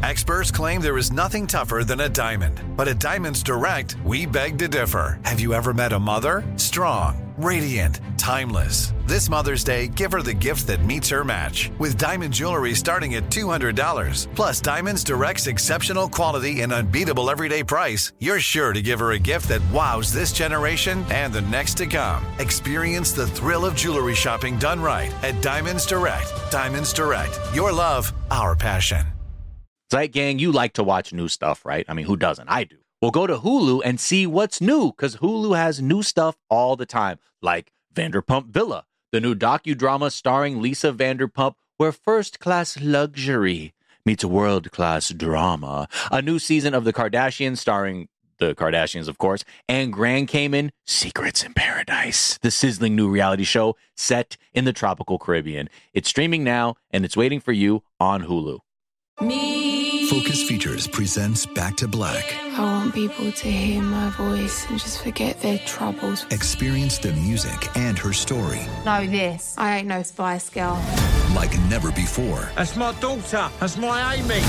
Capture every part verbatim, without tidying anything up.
Experts claim there is nothing tougher than a diamond. But at Diamonds Direct, we beg to differ. Have you ever met a mother? Strong, radiant, timeless. This Mother's Day, give her the gift that meets her match. With diamond jewelry starting at two hundred dollars. Plus, Diamonds Direct's exceptional quality and unbeatable everyday price, you're sure to give her a gift that wows this generation and the next to come. Experience the thrill of jewelry shopping done right at Diamonds Direct. Diamonds Direct. Your love, our passion. Right, gang, you like to watch new stuff, right? I mean, who doesn't? I do. Well, go to Hulu and see what's new, because Hulu has new stuff all the time, like Vanderpump Villa, the new docudrama starring Lisa Vanderpump, where first-class luxury meets world-class drama. A new season of The Kardashians starring the Kardashians, of course, and Grand Cayman, Secrets in Paradise, the sizzling new reality show set in the tropical Caribbean. It's streaming now, and it's waiting for you on Hulu. Me. Focus Features presents Back to Black. I want people to hear my voice and just forget their troubles. Experience the music and her story. Know this, I ain't no Spice Girl. Like never before. That's my daughter. That's my Amy.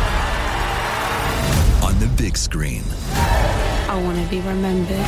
On the big screen. I want to be remembered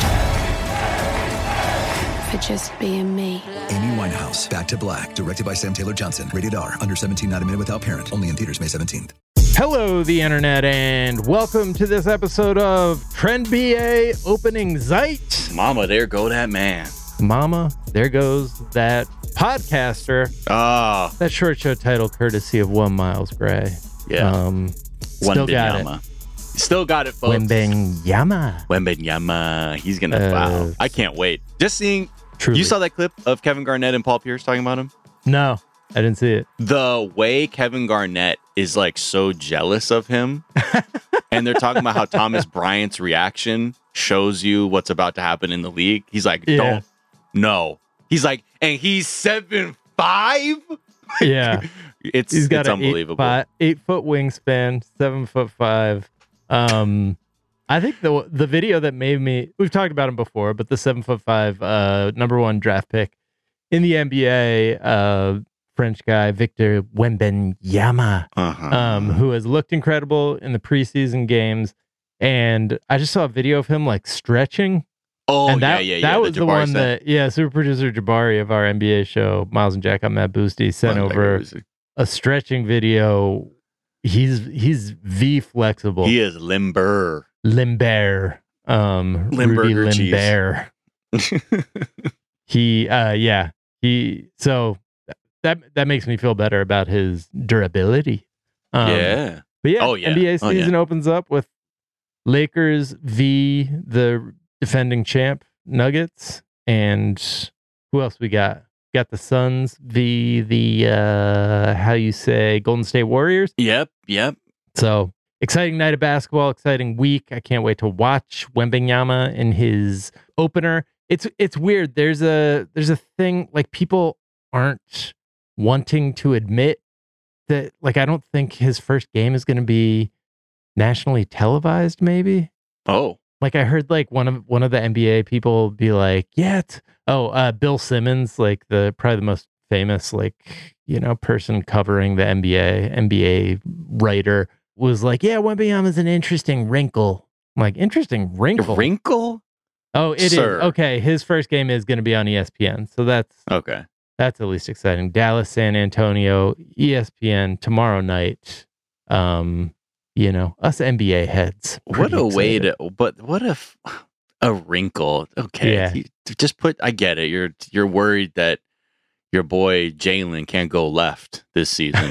for just being me. Amy Winehouse, Back to Black, directed by Sam Taylor Johnson. Rated R, under seventeen, not a minute without parent. Only in theaters May seventeenth. Hello, the internet, and welcome to this episode of Trend B A Opening Zeit. Mama, there go that man. Mama, there goes that podcaster. Oh. That short show title courtesy of One Miles Gray. Yeah. Um, still got it. Still got it, folks. Wembenyama. Wembenyama. He's going to, Uh, wow. I can't wait. Just seeing, Truly. You saw that clip of Kevin Garnett and Paul Pierce talking about him? No, I didn't see it. The way Kevin Garnett is like so jealous of him. And they're talking about how Thomas Bryant's reaction shows you what's about to happen in the league. He's like, Yeah. don't, no. He's like, and he's seven five. Yeah. It's, He's got it's an unbelievable. Eight, five, eight foot wingspan, seven foot five. Um, I think the the video that made me, we've talked about him before, but the seven foot five, uh, number one draft pick in the N B A, uh, French guy, Victor Wembanyama, Uh-huh. um, who has looked incredible in the preseason games. And I just saw a video of him like stretching. Oh, and that, yeah, yeah, yeah. That was the, Jabari one set. that, yeah, super producer Jabari of our N B A show, Miles and Jack, I'm Matt Boosty, sent Well, over like, it a stretching video. He's he's V flexible. was- He is limber. Limber. Um Rudy Limburger cheese. Limber. He uh yeah. He so that that makes me feel better about his durability. Um, yeah. But yeah, Oh, yeah. N B A Oh, yeah. season opens up with Lakers v the defending champ Nuggets, and who else we got? Got the Suns v the uh how you say Golden State Warriors. Yep. Yep. So exciting night of basketball, exciting week. I can't wait to watch Wembanyama in his opener. It's it's weird. There's a there's a thing like people aren't wanting to admit that, like, I don't think his first game is going to be nationally televised. Maybe. Oh. Like I heard like one of one of the N B A people be like, yeah, it's, oh, uh, Bill Simmons, like the probably the most famous like you know person covering the N B A N B A writer, was like, yeah, Wembanyama's an interesting wrinkle. I'm like, interesting wrinkle. Wrinkle? Oh, it Sir. is. Okay, his first game is going to be on E S P N, so that's Okay. that's at least exciting. Dallas, San Antonio, E S P N tomorrow night. Um, you know, us N B A heads. What pretty a way excited. to, but what if a wrinkle? Okay. Yeah. You- just put, I get it. You're, you're worried that your boy Jalen can't go left this season.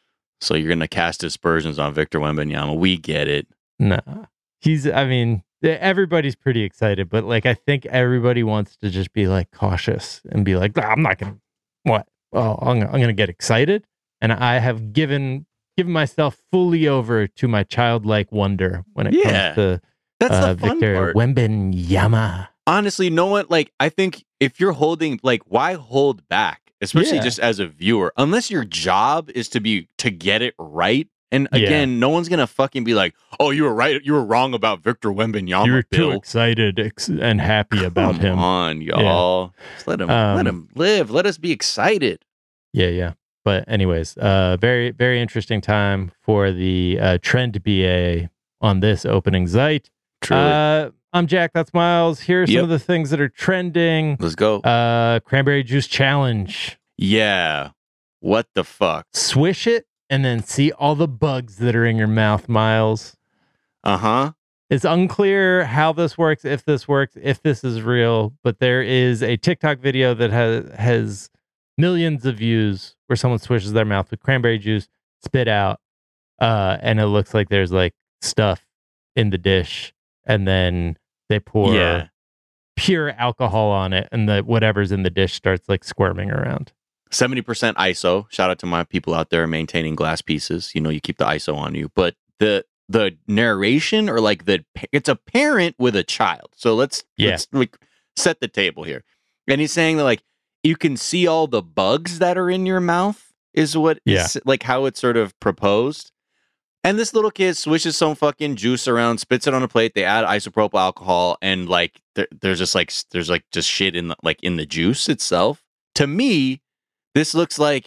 So you're going to cast aspersions on Victor Wembanyama. We get it. No, he's, I mean, everybody's pretty excited, but like, I think everybody wants to just be like cautious and be like, "Ah, I'm not going to, what? Oh, I'm, I'm going to get excited. And I have given, given myself fully over to my childlike wonder when it Yeah. comes to That's uh, the fun Victor part. Wembanyama. Honestly, no one, like, I think if you're holding, like, why hold back? Especially Yeah. just as a viewer, unless your job is to be, to get it right. And Yeah. again, no one's going to fucking be like, oh, you were right. You were wrong about Victor Wembanyama. You were too Bill. excited ex- and happy about Come him. on, y'all. Just let him, Um, let him live. Let us be excited. Yeah, yeah. But anyways, uh, very, very interesting time for the uh, Trend B A on this opening Zeit. Truly. Uh, I'm Jack. That's Miles. Here are some Yep. of the things that are trending. Let's go. Uh, cranberry juice challenge. Yeah. What the fuck? Swish it and then see all the bugs that are in your mouth, Miles. Uh-huh. It's unclear how this works, if this works, if this is real, but there is a TikTok video that has has millions of views where someone swishes their mouth with cranberry juice, spit out, uh, and it looks like there's like stuff in the dish, and then they pour Yeah. pure alcohol on it, and the whatever's in the dish starts like squirming around. seventy percent I S O. Shout out to my people out there maintaining glass pieces. You know, you keep the I S O on you. But the the narration or like the it's a parent with a child. So let's Yeah. let's like set the table here. And he's saying that like you can see all the bugs that are in your mouth is what Yeah. is like how it's sort of proposed. And this little kid swishes some fucking juice around, spits it on a plate. They add isopropyl alcohol, and like there, there's just like s- there's like just shit in the, like in the juice itself. To me, this looks like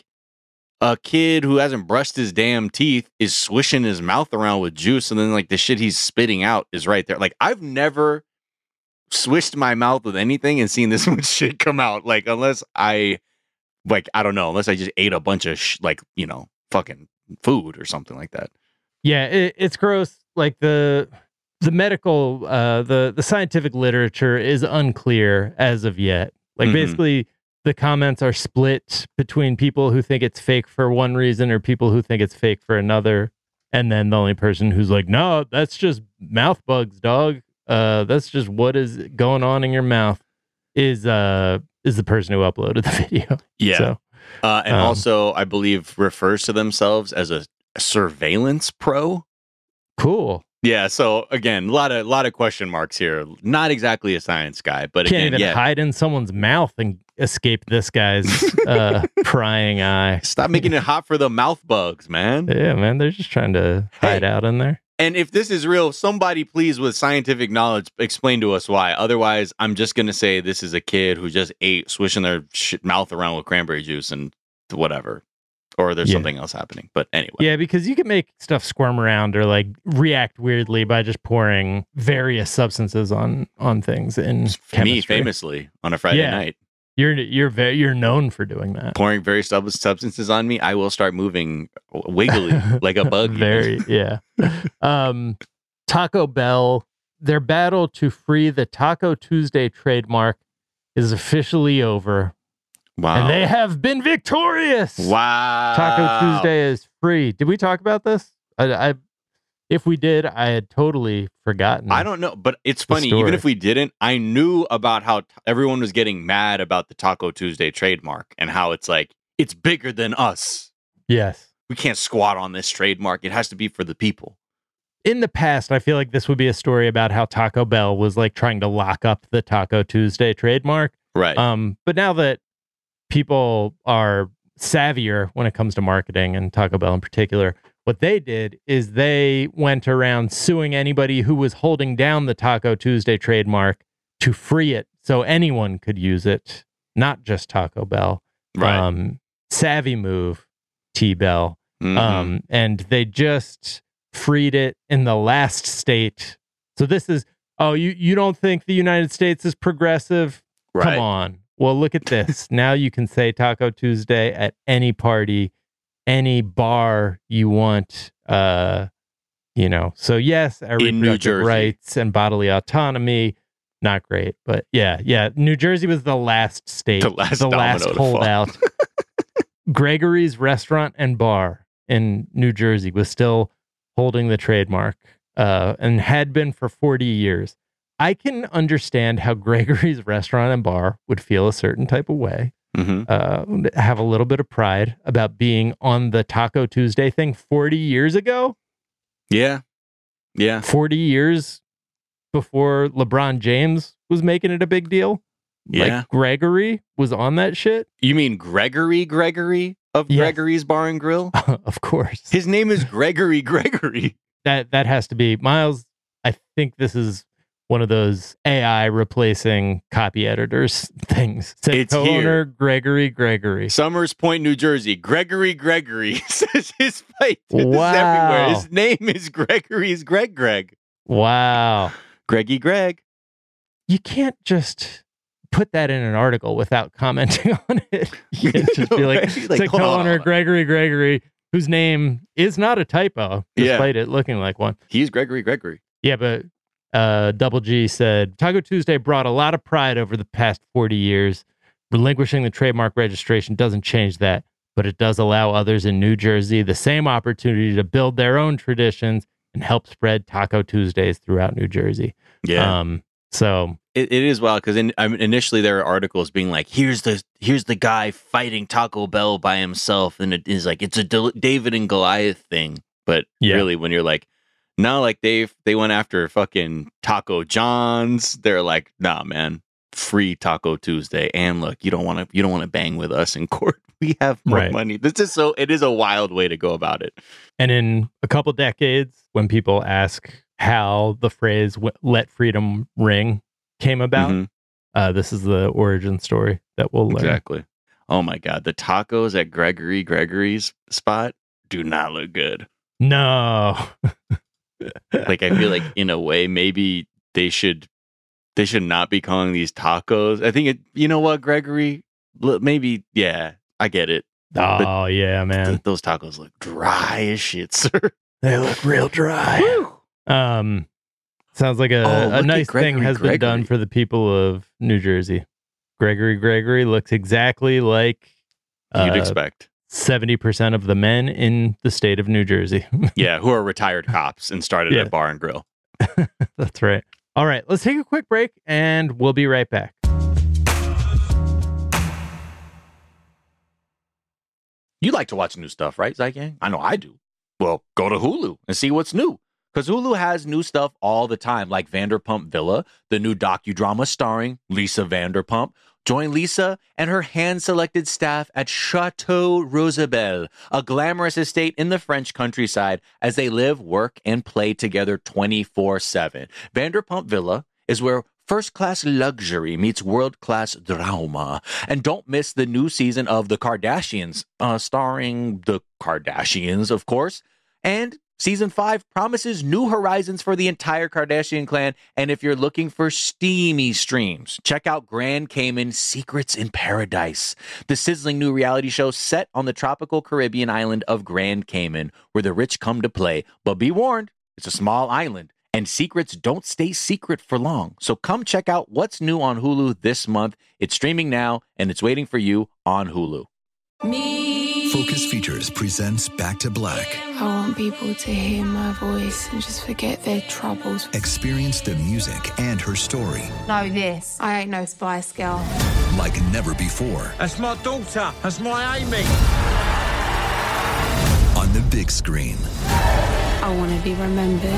a kid who hasn't brushed his damn teeth is swishing his mouth around with juice, and then like the shit he's spitting out is right there. Like I've never swished my mouth with anything and seen this much shit come out. Like unless I, like I don't know, unless I just ate a bunch of sh- like you know fucking food or something like that. Yeah, it, it's gross. Like the the medical, uh, the the scientific literature is unclear as of yet. Like Mhm. basically, the comments are split between people who think it's fake for one reason or people who think it's fake for another. And then the only person who's like, no, that's just mouth bugs, dog. Uh, that's just what is going on in your mouth. Is uh is the person who uploaded the video. Yeah. So, Uh, and Um, also, I believe refers to themselves as a surveillance pro. cool. Yeah. So again, a lot of lot of question marks here. Not exactly a science guy, but Can't again, even yeah. hide in someone's mouth and escape this guy's uh, prying eye. Stop making it hot for the mouth bugs, man. Yeah, man, they're just trying to hide Hey. out in there. And if this is real, somebody please with scientific knowledge explain to us why. Otherwise, I'm just gonna say this is a kid who just ate swishing their shit mouth around with cranberry juice and whatever, or there's Yeah. something else happening. But anyway, Yeah, because you can make stuff squirm around or like react weirdly by just pouring various substances on on things in me chemistry. famously on a Friday Yeah. night. You're you're very you're known for doing that. Pouring various sub- substances on me, I will start moving wiggly like a bug. Very, yeah. Um, Taco Bell, their battle to free the Taco Tuesday trademark is officially over, Wow. and they have been victorious. wow. Taco Tuesday is free. Did we talk about this? I, I if we did, I had totally forgotten. I don't know, but it's The funny. story. Even if we didn't, I knew about how t- everyone was getting mad about the Taco Tuesday trademark and how it's like, it's bigger than us. Yes. We can't squat on this trademark. It has to be for the people. In the past, I feel like this would be a story about how Taco Bell was like trying to lock up the Taco Tuesday trademark. Right. Um, but now that people are savvier when it comes to marketing, and Taco Bell in particular, what they did is they went around suing anybody who was holding down the Taco Tuesday trademark to free it so anyone could use it, not just Taco Bell. right. Um, savvy move, T-Bell. Mhm. Um, and they just freed it in the last state. So this is, oh, you, you don't think the United States is progressive? right. Come on. Well, look at this. Now you can say Taco Tuesday at any party, any bar you want. Uh, you know, so yes, our In New reproductive Jersey. rights and bodily autonomy, not great. But yeah, yeah. New Jersey was the last state, The last the last domino to fall. holdout. Gregory's Restaurant and Bar in New Jersey was still holding the trademark uh, and had been for forty years. I can understand how Gregory's Restaurant and Bar would feel a certain type of way, Mhm. uh, have a little bit of pride about being on the Taco Tuesday thing forty years ago, Yeah. Yeah. forty years before LeBron James was making it a big deal. Yeah. Like Gregory was on that shit. You mean Gregory Gregory of Yes. Gregory's Bar and Grill? Of course. His name is Gregory Gregory. that that has to be Miles. I think this is one of those A I replacing copy editors things. Said It's co-owner here. Gregory Gregory. Summers Point, New Jersey. Gregory Gregory says his fight is Wow. everywhere. His name is Gregory's Greg Greg. Wow. Greggy Greg. You can't just put that in an article without commenting on it. You can't just be like, Right? Like, said hold on, co-owner hold on. Gregory Gregory, whose name is not a typo, Yeah. despite it looking like one. He's Gregory Gregory. Yeah, but uh, Double G said, Taco Tuesday brought a lot of pride over the past forty years. Relinquishing the trademark registration doesn't change that, but it does allow others in New Jersey the same opportunity to build their own traditions and help spread Taco Tuesdays throughout New Jersey. Yeah. Um, so It, it is wild because in, I mean, initially there are articles being like, "Here's the here's the guy fighting Taco Bell by himself," and it is like it's a Del- David and Goliath thing. But Yeah. really, when you're like, no, like they they went after fucking Taco John's, they're like, nah, man, free Taco Tuesday. And look, you don't want to you don't want to bang with us in court. We have more Right. money. This is so. It is a wild way to go about it. And in a couple decades, when people ask how the phrase w- let freedom ring came about, Mhm. uh, this is the origin story that we'll learn. Exactly. Oh my God, the tacos at Gregory Gregory's spot do not look good. No. Like I feel like in a way maybe they should they should not be calling these tacos. I think it. You know what, Gregory? L- Maybe yeah, I get it. Oh, yeah, Th- man. those tacos look dry as shit, sir. They look real dry. Um, sounds like a, Oh, look a at nice thing Gregory has been done Gregory. for the people of New Jersey. Gregory Gregory looks exactly like You'd uh, expect. seventy percent of the men in the state of New Jersey. Yeah, who are retired cops and started Yeah. a bar and grill. That's right. All right, let's take a quick break and we'll be right back. You like to watch new stuff, right, Zygang? I know I do. Well, go to Hulu and see what's new. Because Hulu has new stuff all the time, like Vanderpump Villa, the new docudrama starring Lisa Vanderpump. Join Lisa and her hand-selected staff at Chateau Rosabelle, a glamorous estate in the French countryside, as they live, work, and play together twenty-four seven. Vanderpump Villa is where first-class luxury meets world-class drama. And don't miss the new season of The Kardashians, uh, starring the Kardashians, of course. And season five promises new horizons for the entire Kardashian clan. And if you're looking for steamy streams, check out Grand Cayman Secrets in Paradise, the sizzling new reality show set on the tropical Caribbean island of Grand Cayman, where the rich come to play. But be warned, it's a small island, and secrets don't stay secret for long. So come check out what's new on Hulu this month. It's streaming now, and it's waiting for you on Hulu. Focus Features presents Back to Black. I want people to hear my voice and just forget their troubles. Experience the music and her story Know this. I ain't no Spice Girl. like never before That's my daughter. That's my Amy. on the big screen. I want to be remembered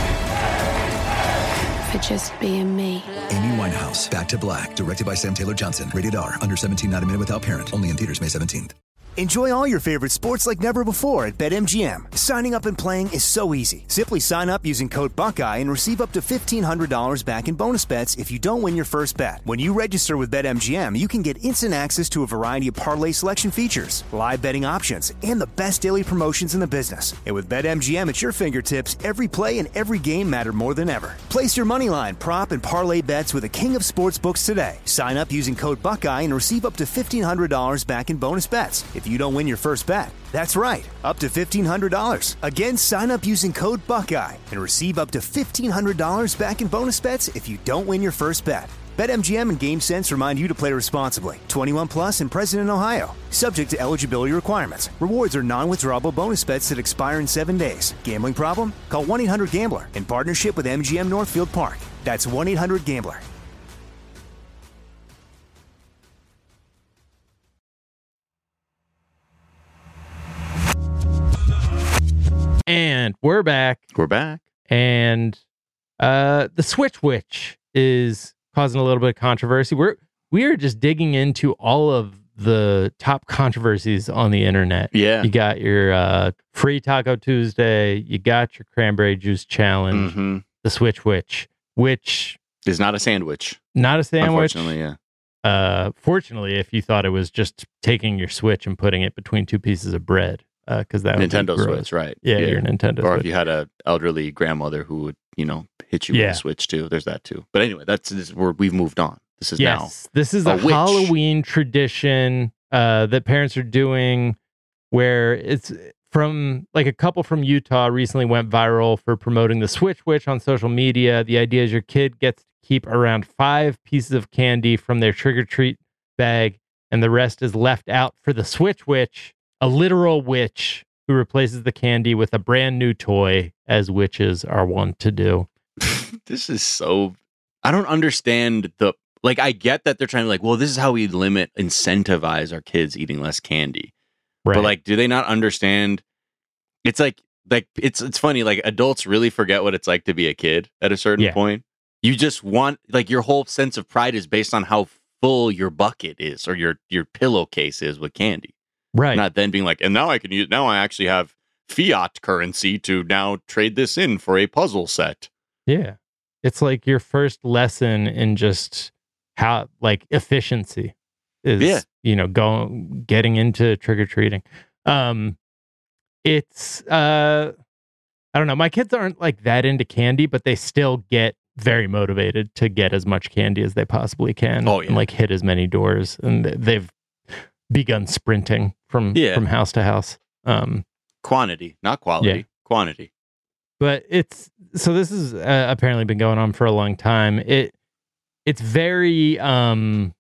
for just being me. Amy Winehouse, Back to Black, directed by Sam Taylor Johnson. Rated R, under seventeen, not a minute without parent. Only in theaters May seventeenth. Enjoy all your favorite sports like never before at BetMGM. Signing up and playing is so easy. Simply sign up using code Buckeye and receive up to fifteen hundred dollars back in bonus bets if you don't win your first bet. When you register with BetMGM, you can get instant access to a variety of parlay selection features, live betting options, and the best daily promotions in the business. And with BetMGM at your fingertips, every play and every game matter more than ever. Place your moneyline, prop, and parlay bets with the king of sportsbooks today. Sign up using code Buckeye and receive up to fifteen hundred dollars back in bonus bets if you don't win your first bet. That's right, up to fifteen hundred dollars. Again, sign up using code Buckeye and receive up to fifteen hundred dollars back in bonus bets if you don't win your first bet. BetMGM and GameSense remind you to play responsibly. twenty-one plus and present in Ohio. Subject to eligibility requirements. Rewards are non-withdrawable bonus bets that expire in seven days. Gambling problem? Call one eight hundred gambler in partnership with M G M Northfield Park. That's one eight hundred gambler. And we're back. We're back. And uh, the Switch Witch is causing a little bit of controversy. We're we are just digging into all of the top controversies on the internet. Yeah. You got your uh, free Taco Tuesday. You got your cranberry juice challenge. Mm-hmm. The Switch Witch, which It's not a sandwich. Not a sandwich. Unfortunately, yeah. Uh, fortunately, if you thought it was just taking your Switch and putting it between two pieces of bread, because uh, that Nintendo would be Switch, right? Yeah, yeah. your Nintendo or Switch. If you had an elderly grandmother who would, you know, hit you yeah. with a Switch too. There's that too. But anyway, that's this, we're, we've moved on. This is yes, now. This is a, a Halloween tradition uh, that parents are doing, where it's from like a couple from Utah recently went viral for promoting the Switch Witch on social media. The idea is your kid gets to keep around five pieces of candy from their trick or treat bag, and the rest is left out for the Switch Witch, a literal witch who replaces the candy with a brand new toy, as witches are wont to do. This is so... I don't understand the... Like, I get that they're trying to like, well, this is how we limit, incentivize our kids eating less candy. Right. But like, do they not understand? It's like, like it's it's funny, like adults really forget what it's like to be a kid at a certain yeah. point. You just want, like, your whole sense of pride is based on how full your bucket is or your your pillowcase is with candy. Right. Not then being like, and now I can use, now I actually have fiat currency to now trade this in for a puzzle set. Yeah. It's like your first lesson in just how, like, efficiency is, yeah. you know, going, getting into trick-or-treating. Um, it's, uh, I don't know. My kids aren't like that into candy, but they still get very motivated to get as much candy as they possibly can. Oh, yeah. And like hit as many doors. And they've begun sprinting from, yeah. from house to house. Um, Quantity, not quality. Yeah. Quantity. But it's, so this has uh, apparently been going on for a long time. It, it's very, um,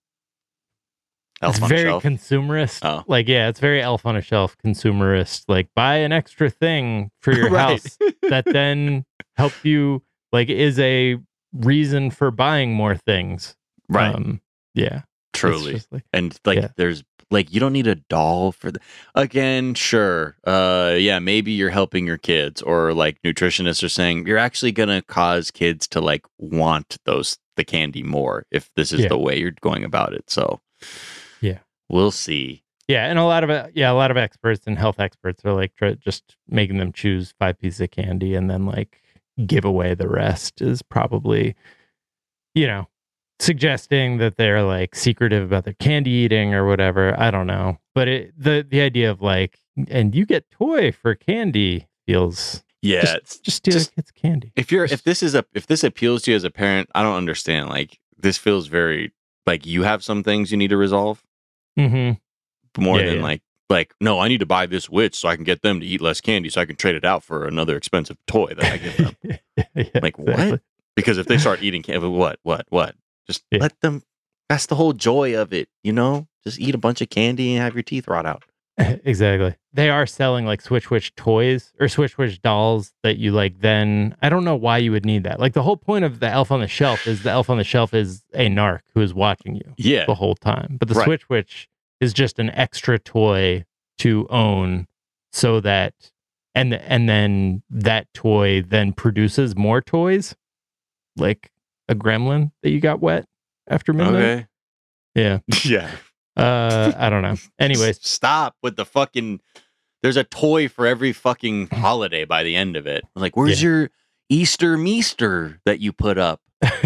Elf it's on very a shelf. consumerist. Oh. Like, yeah, it's very elf on a shelf consumerist. Like, buy an extra thing for your Right. house that then helps you, like, is a reason for buying more things. Right. Um, yeah. Truly. Like, and like, yeah. there's like, you don't need a doll for the, again, sure. Uh, yeah, maybe you're helping your kids, or like nutritionists are saying, you're actually going to cause kids to like want those, the candy more if this is Yeah. the way you're going about it. So yeah, we'll see. Yeah. And a lot of, uh, yeah, a lot of experts and health experts are like, try, just making them choose five pieces of candy and then like give away the rest is probably, you know, suggesting that they're like secretive about their candy eating or whatever. I don't know. But it, the, the idea of like, and you get toy for candy feels, Yeah. just, it's just steal just- the kids' candy. If you're, Just- if this is a, if this appeals to you as a parent, I don't understand. Like, this feels very, like, you have some things you need to resolve Mm-hmm. more Yeah, than yeah. like, like, no, I need to buy this witch so I can get them to eat less candy so I can trade it out for another expensive toy that I give them. yeah, Like, exactly. what? Because if they start eating candy, what, what, what? Just Yeah. let them. That's the whole joy of it, you know? Just eat a bunch of candy and have your teeth rot out. Exactly. They are selling like Switch Witch toys or Switch Witch dolls that you like then. I don't know why you would need that. Like, the whole point of the elf on the shelf is the elf on the shelf is a narc who is watching you Yeah. the whole time. But the Right. Switch Witch is just an extra toy to own so that, and and then that toy then produces more toys, like a gremlin that you got wet after midnight. Okay. Yeah. Yeah. Uh, I don't know. Anyways, Stop with the fucking. There's a toy for every fucking holiday by the end of it. Like, where's Yeah. your Easter meester that you put up?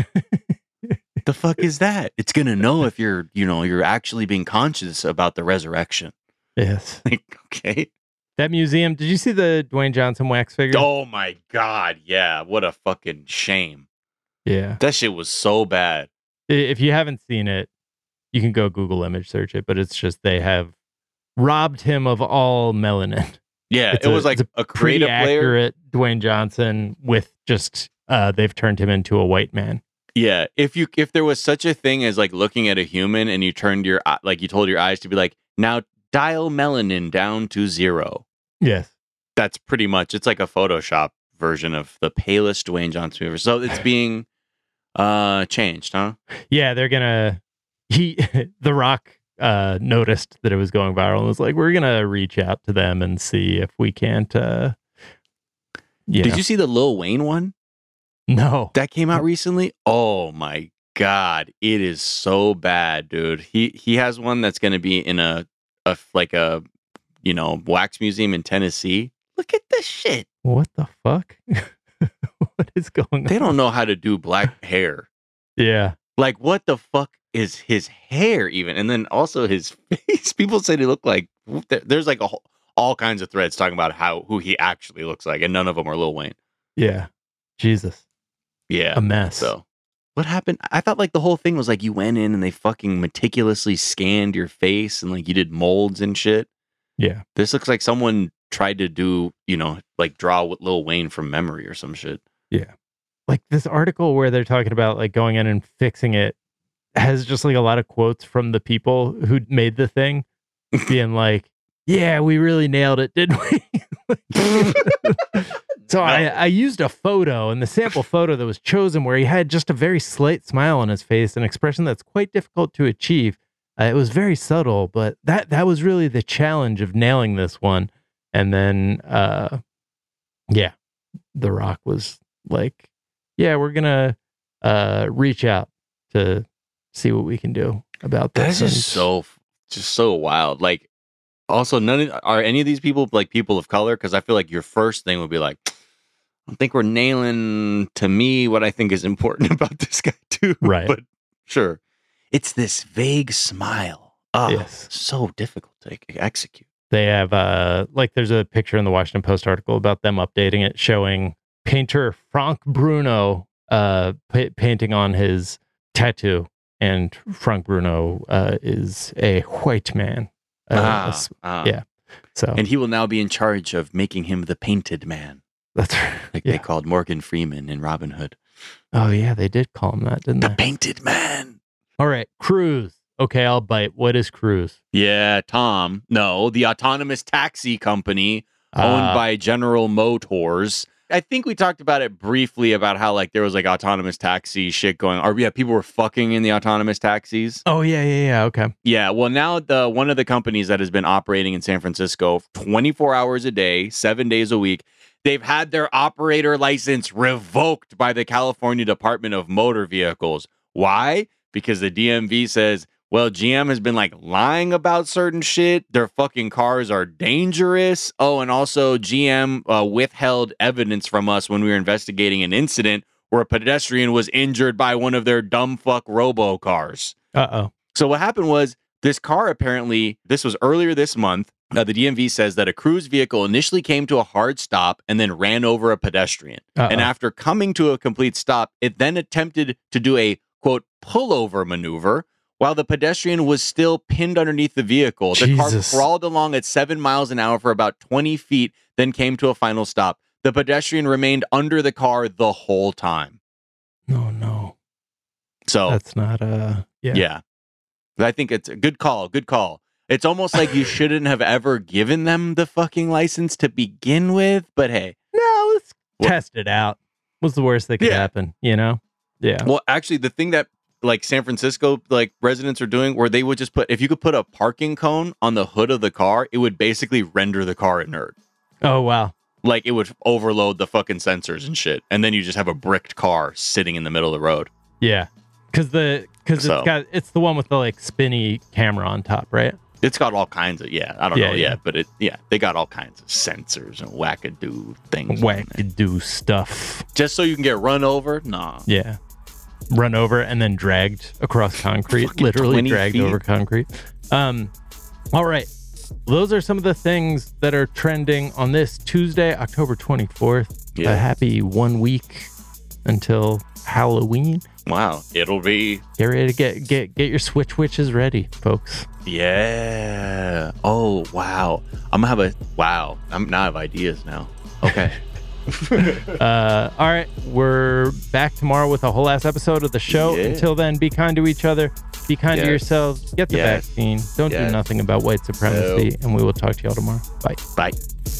The fuck is that? It's gonna know if you're, you know, you're actually being conscious about the resurrection. yes. Like, okay. That museum, did you see the Dwayne Johnson wax figure? Oh my god, yeah. What a fucking shame. Yeah. That shit was so bad. I- If you haven't seen it, you can go Google image search it, but it's just they have robbed him of all melanin. Yeah, It's it a- was like it's a, Pretty creative player. accurate Dwayne Johnson with just, uh, they've turned him into a white man. Yeah, if you if there was such a thing as like looking at a human and you turned your eye- like you told your eyes to be like, now dial melanin down to zero. Yes. That's pretty much, it's like a Photoshop version of the palest Dwayne Johnson ever. So it's being uh changed, huh? Yeah, they're gonna, he, The Rock uh, noticed that it was going viral and was like, we're gonna reach out to them and see if we can't, uh, you Did know. you see the Lil Wayne one No. that came out recently? Oh my god, it is so bad, dude. He he has one that's going to be in a a like a you know wax museum in Tennessee. Look at this shit. What the fuck? What is going on? They don't know how to do black hair. Yeah. Like, what the fuck is his hair even? And then also his face. People said he looked like, there's like a whole, all kinds of threads talking about how who he actually looks like, and none of them are Lil Wayne. Yeah. Jesus. Yeah. A mess. So what happened? I thought like the whole thing was like you went in and they fucking meticulously scanned your face and like you did molds and shit. Yeah. This looks like someone tried to do, you know, like draw with Lil Wayne from memory or some shit. Yeah. Like this article where they're talking about like going in and fixing it has just like a lot of quotes from the people who made the thing being like, yeah, we really nailed it, didn't we? So no. I, I used a photo, and the sample photo that was chosen where he had just a very slight smile on his face, an expression that's quite difficult to achieve. Uh, it was very subtle, but that that was really the challenge of nailing this one. And then, uh, yeah, The Rock was like, yeah, we're going to uh, reach out to see what we can do about this. That's just so, just so wild. Like, also, none of, are any of these people like people of color? Because I feel like your first thing would be like, I think we're nailing to me what I think is important about this guy too. Right. But sure. It's this vague smile. Oh, yes. So difficult to execute. They have, uh, like, there's a picture in the Washington Post article about them updating it, showing painter Frank Bruno uh, pa- painting on his tattoo. And Frank Bruno uh, is a white man. Uh, ah, a, ah. Yeah. So, and he will now be in charge of making him the painted man. That's right. Like yeah. they called Morgan Freeman in Robin Hood. Oh, yeah, they did call him that, didn't the they? The painted man. All right, Cruise. Okay, I'll bite. What is Cruise? Yeah, Tom. No, the autonomous taxi company owned uh, by General Motors. I think we talked about it briefly about how like there was like autonomous taxi shit going on. Or yeah, people were fucking in the autonomous taxis. Oh, yeah, yeah, yeah. Okay. Yeah, well, now the one of the companies that has been operating in San Francisco twenty-four hours a day, seven days a week, they've had their operator license revoked by the California Department of Motor Vehicles. Why? Because the D M V says, well, G M has been like lying about certain shit. Their fucking cars are dangerous. Oh, and also G M uh, withheld evidence from us when we were investigating an incident where a pedestrian was injured by one of their dumb fuck robo cars. Uh-oh. So what happened was this car apparently, this was earlier this month. Uh, the D M V says that a Cruise vehicle initially came to a hard stop and then ran over a pedestrian. Uh-oh. And after coming to a complete stop, it then attempted to do a, quote, pullover maneuver while the pedestrian was still pinned underneath the vehicle. The Jesus. car crawled along at seven miles an hour for about twenty feet, then came to a final stop. The pedestrian remained under the car the whole time. No, no. So that's not, uh, yeah. Yeah. I think it's a good call. Good call. It's almost like you shouldn't have ever given them the fucking license to begin with, but hey. No, let's well, test it out. What's the worst that could yeah. happen, you know? Yeah. Well, actually, the thing that like San Francisco like residents are doing where they would just put, if you could put a parking cone on the hood of the car, it would basically render the car inert. Oh, wow. Like it would overload the fucking sensors and shit. And then you just have a bricked car sitting in the middle of the road. Yeah. Cause the, cause so, it's got, it's the one with the like spinny camera on top, right? It's got all kinds of, yeah, I don't yeah, know yeah. yet, but it, yeah, they got all kinds of sensors and wackadoo things. Wackadoo stuff. Just so you can get run over? Nah. Yeah. Run over and then dragged across concrete, literally dragged feet. over concrete. Um, all right. Those are some of the things that are trending on this Tuesday, October twenty-fourth. Yeah. A happy one week until Halloween. Wow. It'll be. Get ready to get, get, get your Switch Witches ready, folks. Yeah. Oh, wow. I'm going to have a, wow. I'm now I have ideas now. Okay. uh, all right. We're back tomorrow with a whole ass episode of the show. Yeah. Until then, be kind to each other. Be kind yes. to yourselves. Get the yes. vaccine. Don't yes. do nothing about white supremacy. No. And we will talk to y'all tomorrow. Bye. Bye.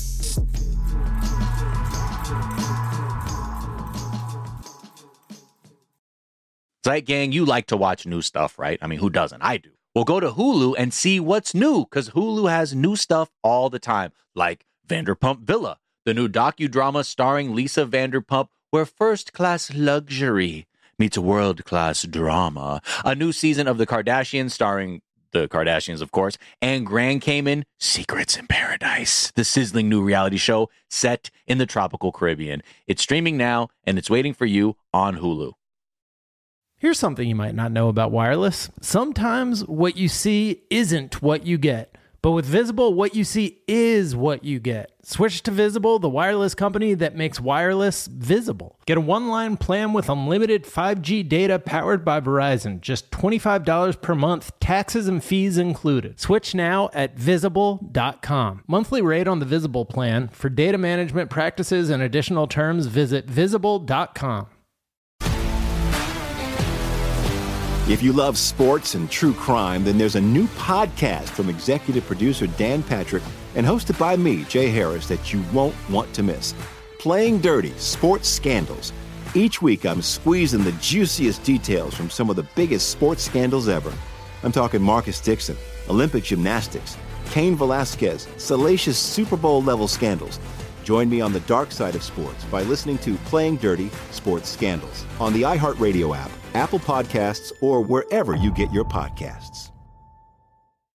Zeit Gang, you like to watch new stuff, right? I mean, who doesn't? I do. Well, go to Hulu and see what's new, because Hulu has new stuff all the time, like Vanderpump Villa, the new docudrama starring Lisa Vanderpump, where first-class luxury meets world-class drama. A new season of The Kardashians starring the Kardashians, of course, and Grand Cayman, Secrets in Paradise, the sizzling new reality show set in the tropical Caribbean. It's streaming now, and it's waiting for you on Hulu. Here's something you might not know about wireless. Sometimes what you see isn't what you get. But with Visible, what you see is what you get. Switch to Visible, the wireless company that makes wireless visible. Get a one-line plan with unlimited five G data powered by Verizon. Just twenty-five dollars per month, taxes and fees included. Switch now at visible dot com. Monthly rate on the Visible plan. For data management practices and additional terms, visit visible dot com. If you love sports and true crime, then there's a new podcast from executive producer Dan Patrick and hosted by me, Jay Harris, that you won't want to miss. Playing Dirty: Sports Scandals. Each week, I'm squeezing the juiciest details from some of the biggest sports scandals ever. I'm talking Marcus Dixon, Olympic gymnastics, Cain Velasquez, salacious Super Bowl-level scandals. Join me on the dark side of sports by listening to Playing Dirty: Sports Scandals on the iHeartRadio app, Apple Podcasts, or wherever you get your podcasts.